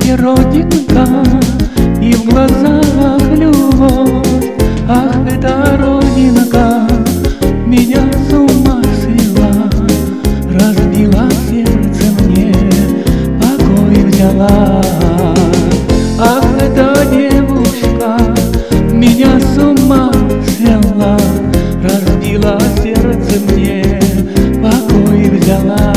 щечке родинка и в глазах любовь. Ах, эта родинка меня с ума свела, разбила сердце мне, покой взяла. Ах, эта девушка меня с ума свела, разбила сердце мне, покой взяла.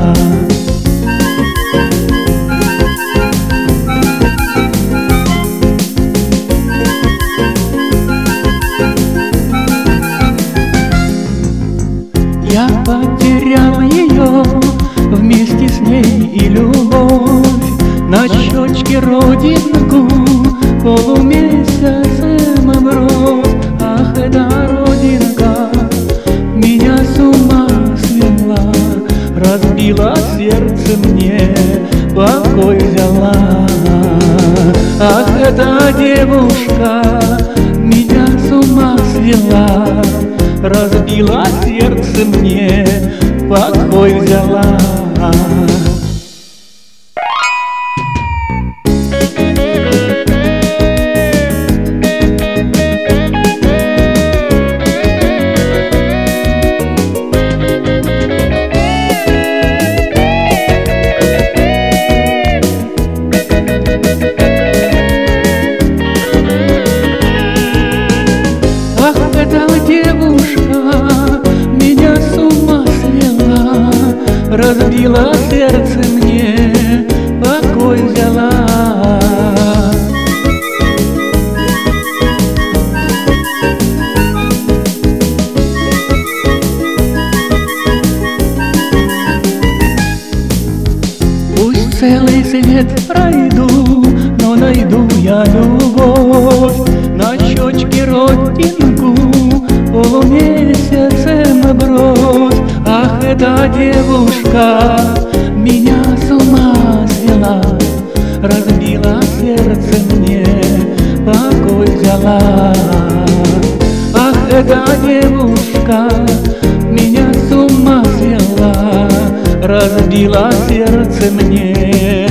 Я потерял ее, вместе с ней и любовь. На щечке родинку, полумесяцем бровь. Ах, эта родинка меня с ума свела, разбила сердце мне, покой взяла. Ах, эта девушка меня с ума свела, разбила сердце мне, покой взяла. Ах, эта девушка меня с ума свела, разбила сердце мне, покой взяла. Пусть целый свет пройду, но найду я любовь. На щечке родинку, полумесяцем бровь. Ах, эта девушка меня с ума свела, разбила сердце мне, покой взяла. Ах, эта девушка меня с ума свела, разбила сердце мне,